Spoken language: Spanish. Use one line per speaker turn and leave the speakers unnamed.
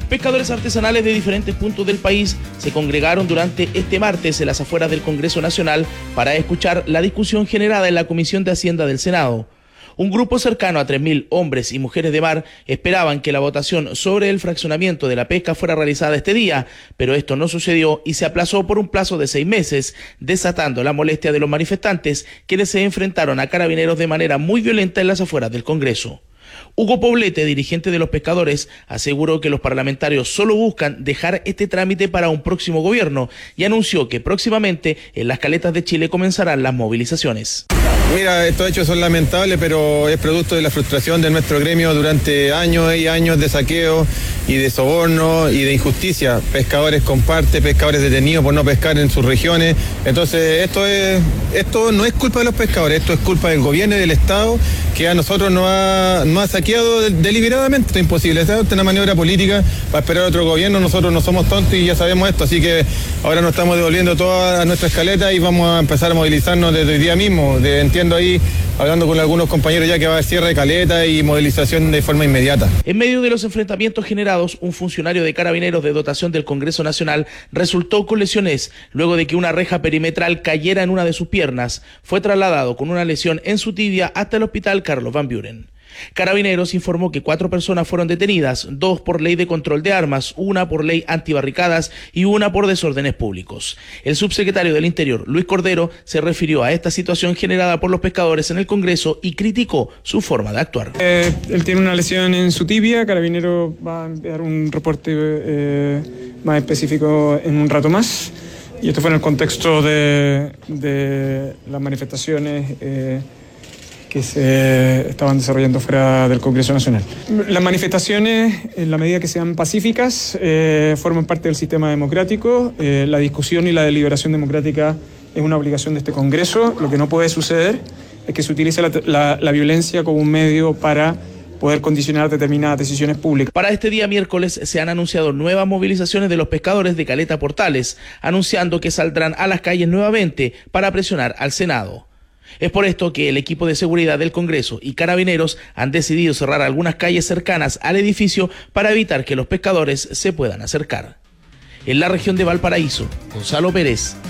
Pescadores artesanales de diferentes puntos del país se congregaron durante este martes en las afueras del Congreso Nacional para escuchar la discusión generada en la Comisión de Hacienda del Senado. Un grupo cercano a 3.000 hombres y mujeres de mar esperaban que la votación sobre el fraccionamiento de la pesca fuera realizada este día, pero esto no sucedió y se aplazó por un plazo de 6 meses, desatando la molestia de los manifestantes, quienes se enfrentaron a carabineros de manera muy violenta en las afueras del Congreso. Hugo Poblete, dirigente de los pescadores, aseguró que los parlamentarios solo buscan dejar este trámite para un próximo gobierno y anunció que próximamente en las caletas de Chile comenzarán las movilizaciones.
Mira, estos hechos son lamentables, pero es producto de la frustración de nuestro gremio durante años y años de saqueo y de soborno y de injusticia. Pescadores con parte, pescadores detenidos por no pescar en sus regiones. Entonces, esto no es culpa de los pescadores, esto es culpa del gobierno y del Estado, que a nosotros nos ha saqueado deliberadamente. Esto es imposible. Esta es una maniobra política para esperar a otro gobierno. Nosotros no somos tontos y ya sabemos esto, así que ahora nos estamos devolviendo todas nuestras caletas y vamos a empezar a movilizarnos desde el día mismo. Entiendo ahí, hablando con algunos compañeros ya que va a haber cierre de caleta y movilización de forma inmediata.
En medio de los enfrentamientos generados, un funcionario de carabineros de dotación del Congreso Nacional resultó con lesiones luego de que una reja perimetral cayera en una de sus piernas. Fue trasladado con una lesión en su tibia hasta el hospital Carlos Van Buren. Carabineros informó que 4 personas fueron detenidas, 2 por ley de control de armas, 1 por ley antibarricadas y 1 por desórdenes públicos. El subsecretario del Interior, Luis Cordero, se refirió a esta situación generada por los pescadores en el Congreso y criticó su forma de actuar.
Él tiene una lesión en su tibia. Carabineros va a enviar un reporte más específico en un rato más, y esto fue en el contexto de las manifestaciones que se estaban desarrollando fuera del Congreso Nacional. Las manifestaciones, en la medida que sean pacíficas, forman parte del sistema democrático. La discusión y la deliberación democrática es una obligación de este Congreso. Lo que no puede suceder es que se utilice la violencia como un medio para poder condicionar determinadas decisiones públicas.
Para este día miércoles se han anunciado nuevas movilizaciones de los pescadores de Caleta Portales, anunciando que saldrán a las calles nuevamente para presionar al Senado. Es por esto que el equipo de seguridad del Congreso y Carabineros han decidido cerrar algunas calles cercanas al edificio para evitar que los pescadores se puedan acercar. En la región de Valparaíso, Gonzalo Pérez,